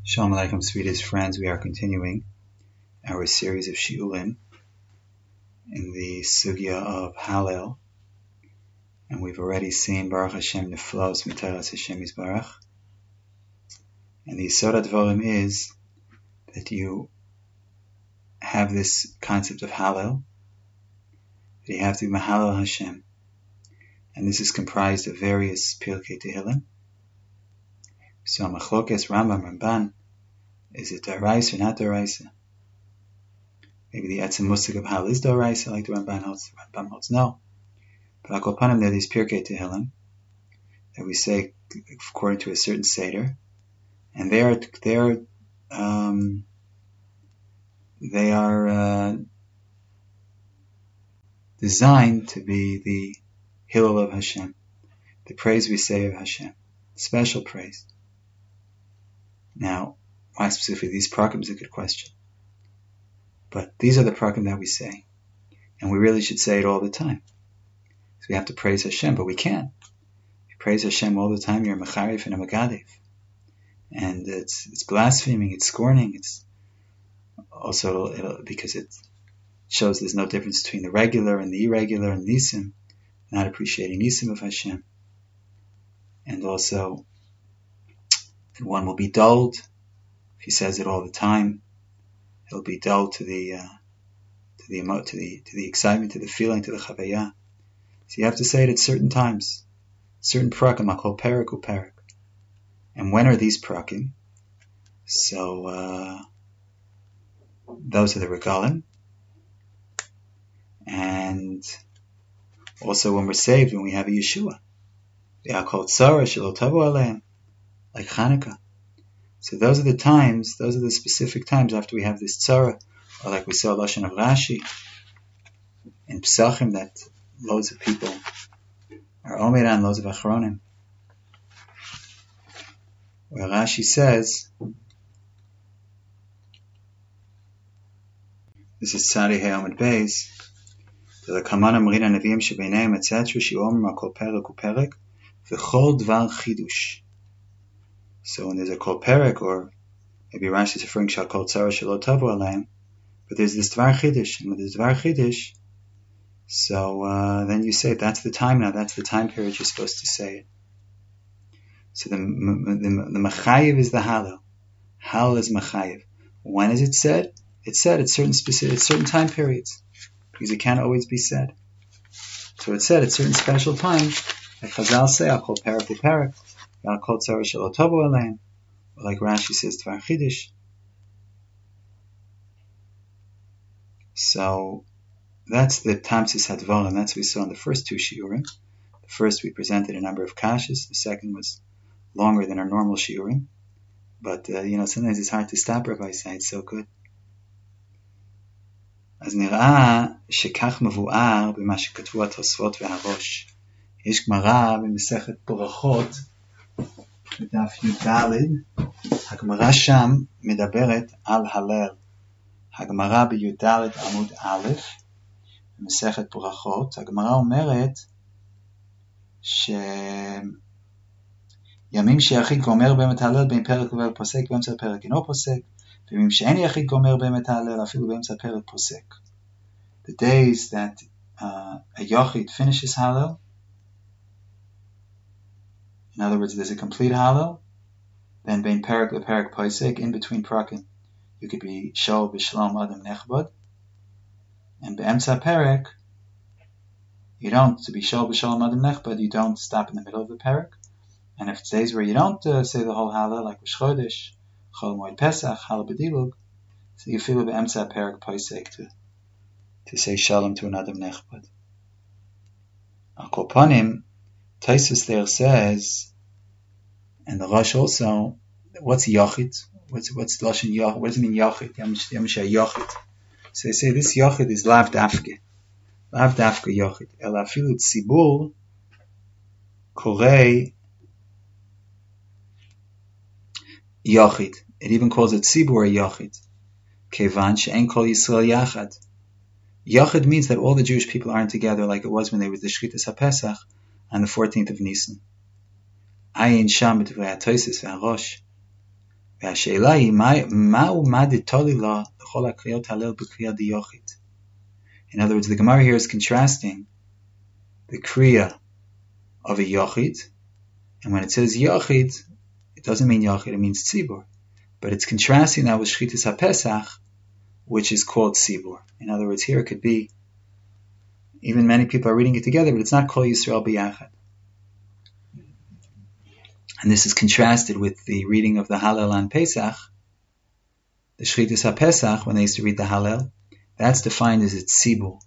Shalom Aleichem, sweetest friends. We are continuing our series of shiurim in the sugya of Hallel, and we've already seen Baruch Hashem Neflos Mitaras Hashem Yisbarach. And the Yisod HaDvarim is that you have this concept of Hallel, that you have to Mahalel Hashem, and this is comprised of various Pirkei Tehillim. So Machlokes Rambam Ramban, is it Daraisa or not Daraisa? Maybe the Etzem Musig of Hal is Daraisa, like the Ramban holds. The Rambam holds no. But Al Kol Panim, there are these Pirkei Tehillim that we say according to a certain Seder, and they are designed to be the Hillel of Hashem, the praise we say of Hashem, special praise. Now, why specifically these prakim is a good question. But these are the prakim that we say. And we really should say it all the time. So we have to praise Hashem, but we can't. If you praise Hashem all the time, you're a mecharif and a megadev. And it's blaspheming, it's scorning, it's also because it shows there's no difference between the regular and the irregular and nisim, not appreciating nisim of Hashem. And also, one will be dulled. If he says it all the time, he'll be dulled to the excitement, to the feeling, to the chavayah. So you have to say it at certain times, certain prakim. I call perak u perak. And when are these prakim? So those are the regalim, and also when we're saved, when we have a Yeshua, called tzara shelo tavu aleim, like Hanukkah. So those are the times, those are the specific times after we have this tzara, or like we saw Lashon of Rashi in Pesachim, that loads of people are Omeran, loads of Achronim, where Rashi says, this is Tzadi He'omid Beis, the Kamana Marina Neviim Shebeneim, etc., She'omer Makol Perek uPerek, V'chol Dvar Chidush. So when there's a kol perek, or maybe Rashi is referring to kol tzara shelo tavu aleim, but there's this dvar chidush, and when there's dvar chidush, so then you say that's the time now, that's the time period you're supposed to say it. So the machayev is the halal. Halal is machayev. When is it said? It's said at certain time periods, because it can't always be said. So it's said at certain special times, like Chazal say, kol perek u'perek, like Rashi says, Dvar Chidush. So that's the Tamsis Hadvarim. That's what we saw in the first two shiurim. The first we presented a number of kashas. The second was longer than our normal shiurim. But sometimes it's hard to stop Rabbi saying it's so good. אז נראה שכך מבואר במה שכתבו התוספות והראש. יש גמרא במסכת ברכות בדף י"ד, הגמרא שם מדברת על הלל. הגמרא בי"ד עמוד א', במסכת ברכות, הגמרא אומרת שימים שיחיד גומר בהם את הלל בין פרק ובין פוסק, באמצע הפרק אינו פוסק, וימים שאין יחיד גומר בהם את הלל אפילו באמצע הפרק פוסק. The days that a yachid finishes Hallel, in other words, there's a complete Hallel, then bein perek leperek posek, in between prakim, you could be shol b'shalom adam nechbad, and be'emtza perek, you don't, to be shol b'shalom adam nechbad, you don't stop in the middle of the perek. And if it's days where you don't say the whole Hallel, like Rosh Chodesh, Chol Moed Pesach, Hallel b'dilug, so you feel be'emtza perek posek to say shalom to an adam nechbad. Al Kol Panim, Taisus there says, and the Rosh also, what's Yachid? What's Lashon Yachid? What does it mean Yachid? Yamisha Yachid. So they say this Yachid is Lav Dafke. Lav Dafke Yachid. El afilu tzibur korei Yachid. It even calls it tzibur Yachid. Kevan she'en kol Yisrael Yachad. Yachid means that all the Jewish people aren't together like it was when they were the Shchitas HaPesach on the 14th of Nisan. Ayin Sham b'Divrei HaTosfos v'Harosh. והשאלה היא, מהו מה דתולי לה לכל הקריאות הלל בקריאה דיוחית? In other words, the Gemara here is contrasting the kriya of a yochid, and when it says yochid, it doesn't mean yochid, it means tzibur. But it's contrasting that with Shchitas HaPesach, which is called tzibur. In other words, here it could be, even many people are reading it together, but it's not Kol Yisrael B'Yachad. And this is contrasted with the reading of the Hallel on Pesach, the Shchitas HaPesach, when they used to read the Hallel, that's defined as a tzibur.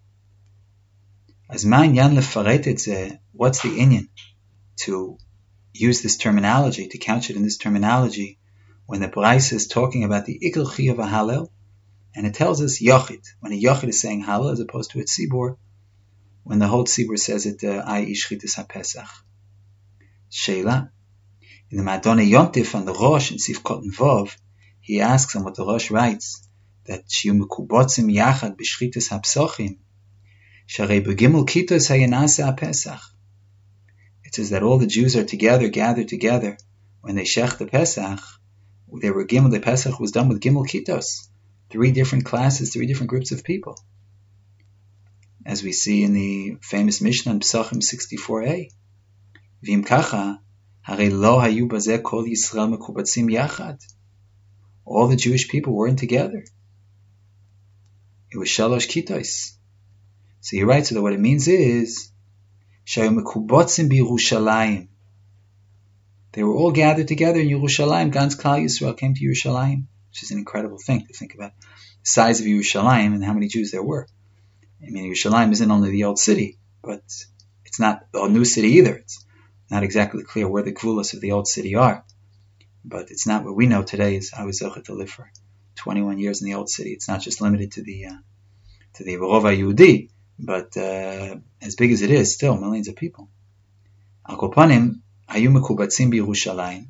As man yan lefaret et zeh, what's the inyan to use this terminology, to couch it in this terminology, when the Braisa is talking about the ikal chi of a Hallel, and it tells us yochid, when a yochid is saying Hallel as opposed to a tzibur, when the whole tzibur says it, ai ishchitas ha-pesach. Sheila, in the Madonna Yontif on the Rosh in Sif Kotten Vov, he asks on what the Rosh writes, that shiu mekubotzim yachad b'shchitas ha-psochim, sharei b'gimel kitos hayanase ha-pesach. It says that all the Jews are together, gathered together, when they shech the Pesach, they were gimel, the Pesach was done with gimel kitos, 3 different classes, 3 different groups of people. As we see in the famous Mishnah in Pesachim 64a, v'im kacha, harei lo hayu bazeh kol Yisrael mekubotzim yachad. All the Jewish people weren't together. It was shalosh kitos. So he writes that what it means is shayu mekubotzim b'Yerushalayim. They were all gathered together in Yerushalayim. Gans Klal Yisrael came to Yerushalayim, which is an incredible thing to think about. The size of Yerushalayim and how many Jews there were. I mean, Yerushalayim isn't only the old city, but it's not the new city either. It's not exactly clear where the gvulos of the old city are. But it's not what we know today. I was zochet to live for 21 years in the old city. It's not just limited to the Rova Yehudi, but as big as it is, still millions of people. Al kol panim, hayu mekubatzim b'Yerushalayim,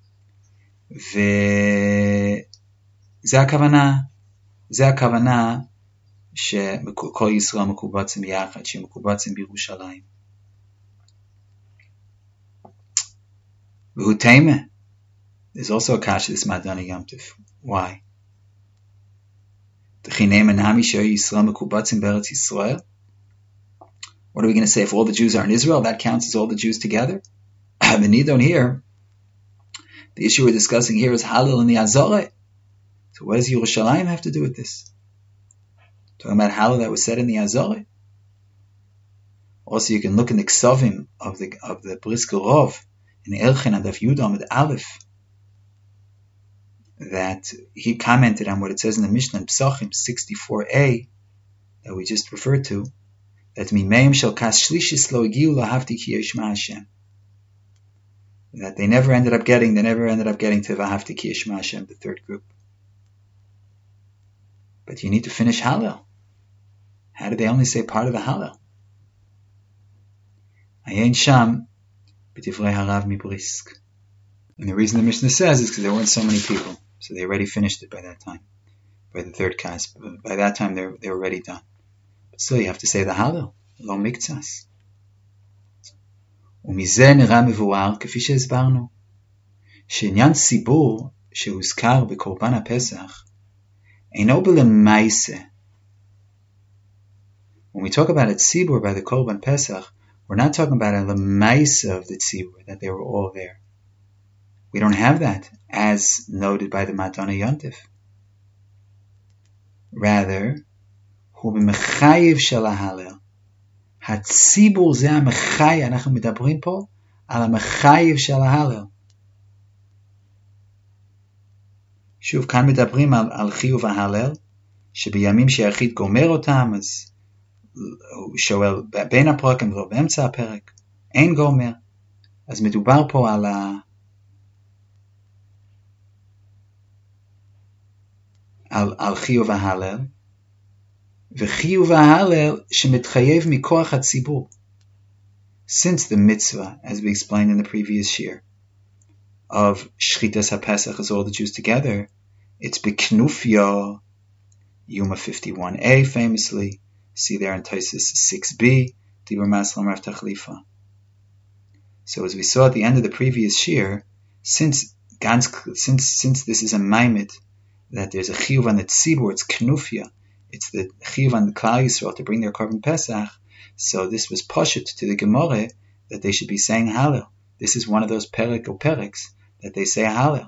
וזה הכוונה שכל ישראל מקובצים יחד, שמקובצים בירושלים. והוא תימה. There's also a kasha this Madonna Yom Tov. Why? What are we going to say? If all the Jews are in Israel, that counts as all the Jews together? The Nidon here, the issue we're discussing here is Hallel in the Azorah. So what does Yerushalayim have to do with this? Talking about Hallel that was said in the Azorah. Also, you can look in the Ksovim of the Brisker Rov, in the Elchen and Daf Yudam with Aleph, that he commented on what it says in the Mishnah in Pesachim 64a that we just referred to, that Mimeim shel kas shlishis lo egiu lahavti ki yishma Hashem. That they never ended up getting to Vahavti ki yishma Hashem, the 3rd group. But you need to finish Hallel. How did they only say part of the Hallel? Ayin sham b'divrei harav mibrisk. And the reason the Mishnah says is because there weren't so many people. So they already finished it by that time. By the 3rd kas. By that time they were already done. But still you have to say the Hallel. Lo miktsas. ומזה נראה מבואר, כפי שהסברנו, שעניין ציבור שהוזכר בקורבן הפסח, אינו בלמייסה. When we talk about a tzibur by the Korban Pesach, we're not talking about a lemaisa of the tzibur, that they were all there. We don't have that, as noted by the Madonna Yontif. Rather, hu b'mechayiv shel ha'Hallel. הציבור זה המחי, אנחנו מדברים פה על המחייב של ההלל. שוב, כאן מדברים על חיוב ההלל, שבימים שהיחיד גומר אותם, אז הוא שואל בין הפרקים ולא באמצע הפרק, אין גומר. אז מדובר פה על חיוב ההלל, וחיוב ההלל שמתחייב מכוח הציבור. Since the mitzvah, as we explained in the previous shir, of Shchitas HaPesach is all the Jews together, it's B'Knufya, Yuma 51a famously, see there in Taisus 6b, Dibur Maslam Rav Tachlifa. So as we saw at the end of the previous shir, since since this is a maimed, that there's a chiyuv on the tzibur, it's knufia, it's the chiyuv on the Klal Yisrael to bring their korban pesach. So this was pashut to the Gemara that they should be saying Hallel. This is one of those perek or pereks that they say Hallel.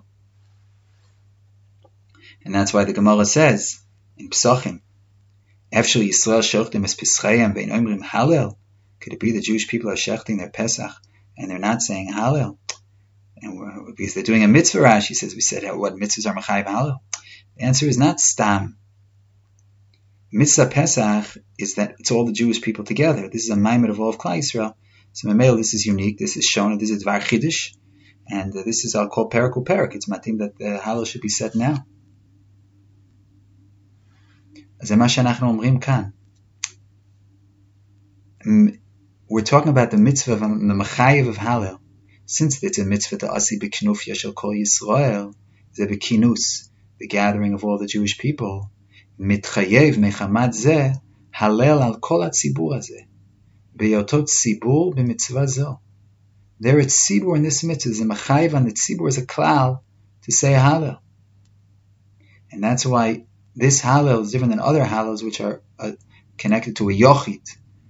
And that's why the Gemara says in Psachim, Efshel Yisrael shochtim es pischayim ve'in omrim Hallel. Could it be the Jewish people are shechting their pesach and they're not saying Hallel? And because they're doing a mitzvah, Rashi says, we said, what mitzvahs are mechayiv Hallel? The answer is not stam. Mitzvah Pesach is that it's all the Jewish people together. This is a maimed of all of Klal Yisrael. So Mamel, this is unique. This is shown. This is Dvar Chiddush, and this is I'll call Perek Uperek. It's matim that the Hallel should be said now. We're talking about the mitzvah of the mechayiv of Hallel. Since it's a mitzvah to asi b'knufya shel kol Yisrael, ze b'kinus, the gathering of all the Jewish people. Mitchayev mechamad zeh Hallel al kol hatzibur hazeh beyotot tzibur b'mitzvah zo. There at tzibur in this mitzvah is a mechayiv on the tzibur as a klal to say Hallel, and that's why this Hallel is different than other Hallels which are connected to a yochid.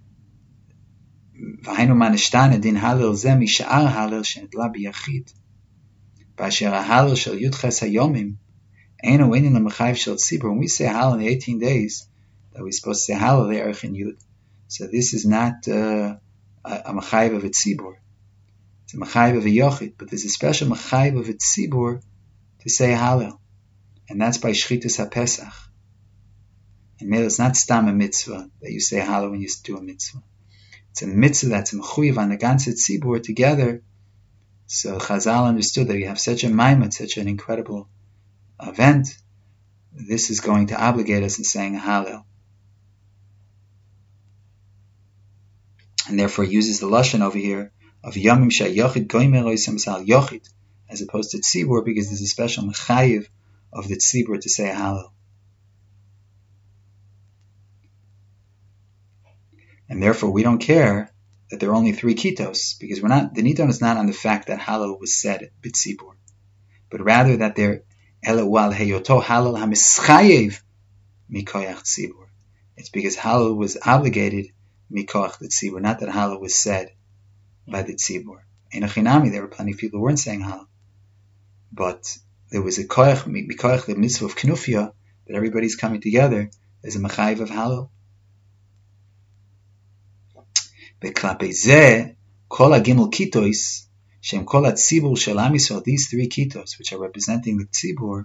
V'hainu manishtana din Hallel zeh misha'ar Hallel shenitla b'yachid. B'asher Hallel shel yudches hayomim eino einin l'mechayiv shel tzibur. When we say Hallel in the 18 days, that we're supposed to say Hallel the Erech in Yud. So this is not a mechayiv of a tzibur. It's a mechayiv of a yochid, but there's a special mechayiv of a tzibur to say Hallel, and that's by shchitas haPesach. And maybe it's not stam a mitzvah that you say Hallel when you do a mitzvah. It's a mitzvah that's mechuyev on the ganze tzibur together. So Chazal understood that you have such a maimed, such an incredible event. This is going to obligate us in saying Hallel, and therefore uses the lashon over here of Yamim Shayochid Goymer Oisam Sal Yochid as opposed to Tzibur, because there's a special mechayiv of the Tzibur to say Hallel. And therefore we don't care that there are only 3 kitos, because the niton is not on the fact that Hallel was said b'tzibur, but rather that they're elewal heyoto Hallel hamischayev mikoyach tzibur. It's because Hallel was obligated mikoyach the tzibur, not that Hallel was said by the tzibur. In a chinami, there were plenty of people who weren't saying Hallel, but there was a koyach mikoyach, the mitzvah of knufya, that everybody's coming together. There's a mechayiv of Hallel. Beklape zeh kol hagimel kitos shem kol hatzibur shel Am Yisrael, these 3 kitos which are representing the tzibur.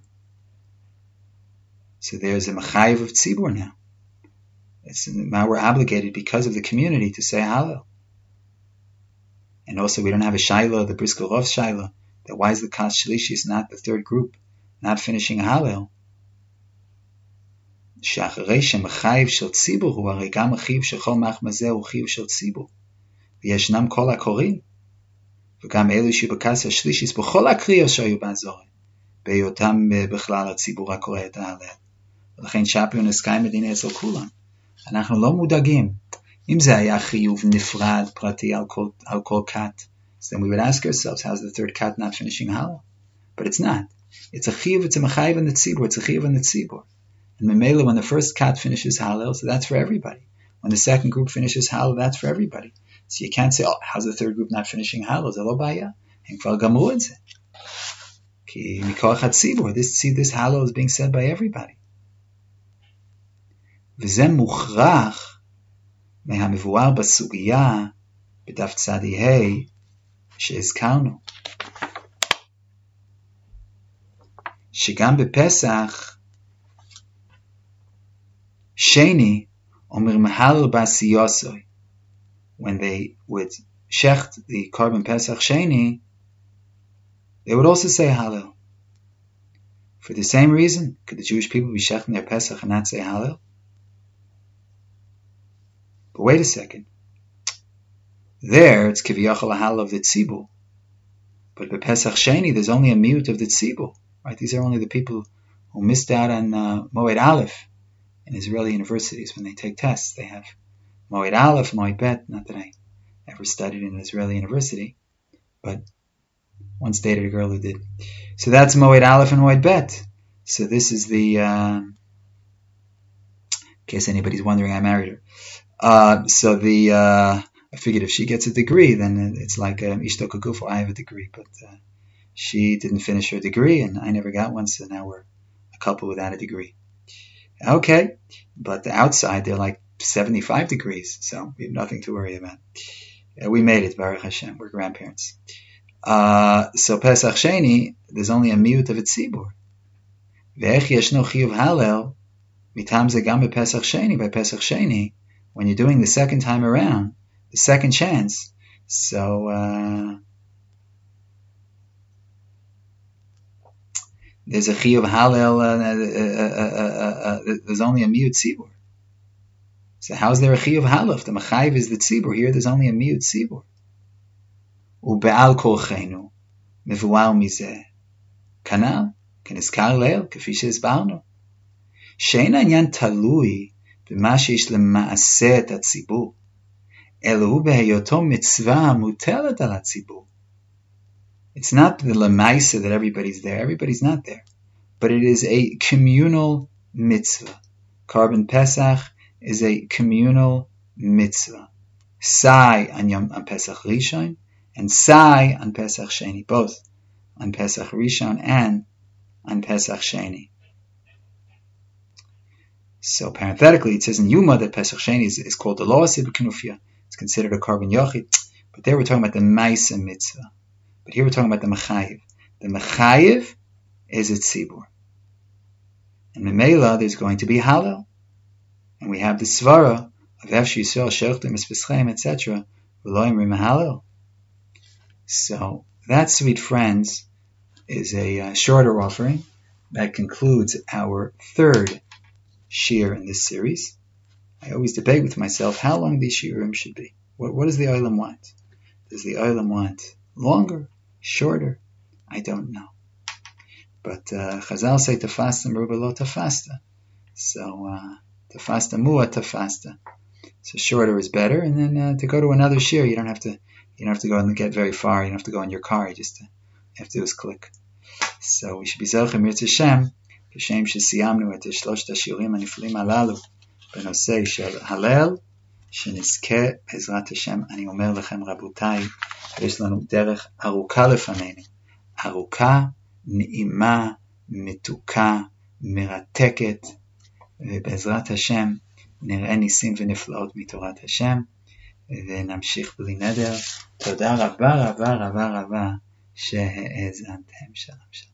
So there's a mechayiv of tzibur now. Now we're obligated because of the community to say Hallel. And also we don't have a shaila, the Briskel Rov shaila, that why is the Kas Shlishi is not the 3rd group not finishing Hallel? שאחרי שמחייב של ציבור הוא הרי גם החיוב של כל מחמזה הוא חיוב של ציבור, וישנם כל הקוראים וגם אלו שבכס השלישיס בכל הקריאה שהיו באזורים בהיותם בכלל הציבור הקורא את ההלל, ולכן שפיון הסקאי מדינה אצל כולם. אנחנו לא מודאגים. אם זה היה חיוב נפרד פרטי על כל כת, then we would ask ourselves, how's the 3rd kat not finishing Hallel? But it's not. It's a chiyuv, it's a mechayiv in the tzibur, it's a chiyuv in the tzibur. And Memela, when the 1st kat finishes Hallel, so that's for everybody. When the 2nd group finishes Hallel, that's for everybody. So you can't say, oh, how's the 3rd group not finishing Hallel? Zelo baya. And kvar gamru et ze. Ki mikoach hatzibur, this Hallel is being said by everybody. V'zeh muchrach mehamivouar basugya b'daf tzadi hey she'ezkarnu. Shegam b'Pesach Sheni Omer Mahal Basiyosoi, when they would shecht the korban Pesach Sheni, they would also say Hallel. For the same reason, could the Jewish people be shechting their Pesach and not say Hallel? But wait a second. There, it's Kiviyachal Hallel of the Tzibur. But by Pesach Sheni, there's only a miut of the Tzibur. Right? These are only the people who missed out on Moed Aleph. In Israeli universities, when they take tests, they have Moed Aleph, Moed Bet. Not that I ever studied in an Israeli university, but once dated a girl who did. So that's Moed Aleph and Moed Bet. So this is the, in case anybody's wondering, I married her. I figured if she gets a degree, then it's like Ishto Kagufo, I have a degree, but she didn't finish her degree, and I never got one, so now we're a couple without a degree. Okay, but outside they're like 75 degrees, so we have nothing to worry about. We made it, Baruch Hashem, we're grandparents. So Pesach Sheni, there's only a miut of a tzibur. Ve'ech yeshno chiyuv halel, mitam ze gam bePesach Sheni, by Pesach Sheni, when you're doing the second time around, the second chance, so there's a chiyuv halel, there's only a miut tzibur. So how's there a chiyuv halel? If the mechayiv is the tzibur, here there's only a miut tzibur. Ube'al kolchenu, mevual mizeh, kanal, kenizkar leil, kefi she'esbarnu. She'ein ha'inyan talui b'ma sheyesh lema'aseh et hatzibur, elo hu beheyoto mitzvah mutelet al hatzibur. It's not the lemaisa that everybody's there. Everybody's not there. But it is a communal mitzvah. Carbon Pesach is a communal mitzvah. Sai on Pesach Rishon and Sai on Pesach Sheni. Both on Pesach Rishon and on Pesach Sheni. So parenthetically, it says in Yuma that Pesach Sheni is called the Lo Aseh B'Knufya. It's considered a carbon yochid. But there we're talking about the Maisa mitzvah. But here we're talking about the Mechayiv. The Mechayiv is a tzibur. And Memela, there's going to be Halel. And we have the Svara of Efsh Yisrael, Shechtim, Espeschem, etc. V'loim Rim Halel. So that, sweet friends, is a shorter offering that concludes our third shir in this series. I always debate with myself how long these shiurim should be. What does the Olam want? Does the Olam want longer, shorter? I don't know. But Chazal say tafasta meruba lo tafasta. So tafasta mua tafasta. So shorter is better, and then to go to another shir, you don't have to go and get very far. You don't have to go in your car. You just have to do is click. So we should be zelchem mirtzeh Hashem, b'shem shesiyamnu et shloshet hashirim haniflim halalu b'nosei shel halel. שנזכה בעזרת השם, אני אומר לכם רבותיי, יש לנו דרך ארוכה לפנינו, ארוכה, נעימה, מתוקה, מרתקת, ובעזרת השם נראה ניסים ונפלאות מתורת השם, ונמשיך בלי נדר. תודה רבה רבה רבה רבה שהאזנתם. שלום שלום.